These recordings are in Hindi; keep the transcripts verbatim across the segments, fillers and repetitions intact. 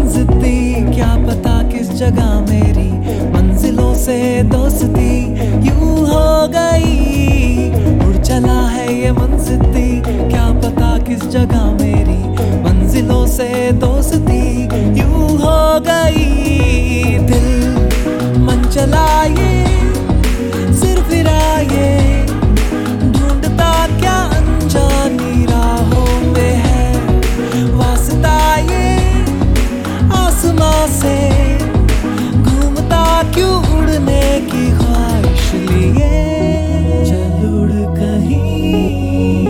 जिद्दी, क्या पता किस जगह मेरी मंजिलों से दोस्ती यूं हो गई। उड़ चला है ये मन जिद्दी, क्या पता किस जगह मेरी मंजिलों से दोस्ती यूं हो गई। दिल मन चला ये सिर फिराए, ढूंढता क्या अनजानी राहों में है वास्ता ये आसमां से, घूमता क्यों उड़ने की ख्वाहिश लिए। चल उड़ कहीं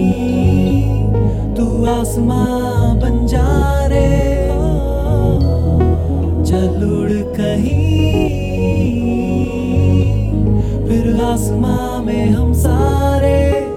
तू आसमां बन जा रे, चल उड़ कहीं फिर आसमां में हम सारे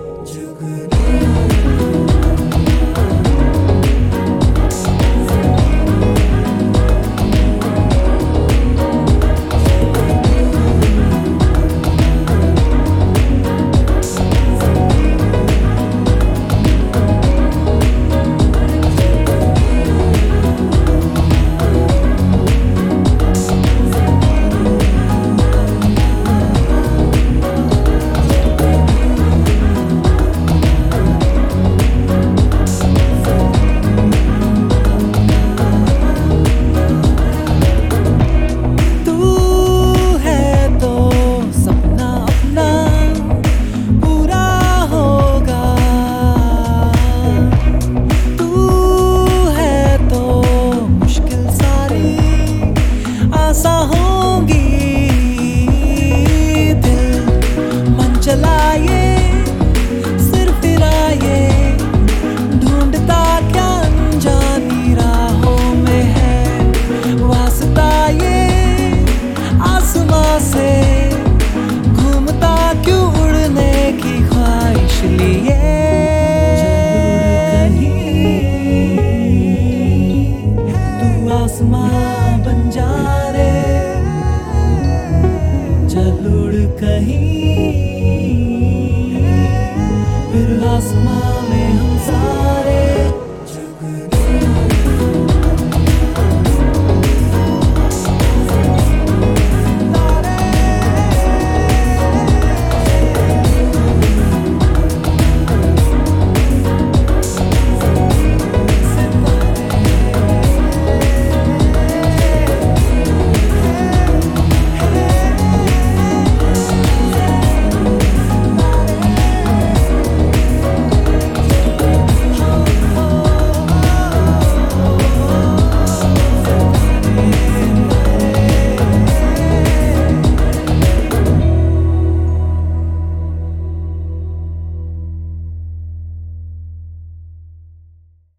चलाए सिर फिराए, ढूंढता क्या अनजानी राहों में है वास्ता ये आसमां से, घूमता क्यों उड़ने की ख्वाहिश लिए। तू आसमां बन जा रे, चल उड़ कहीं फिर आसमां में हम सारे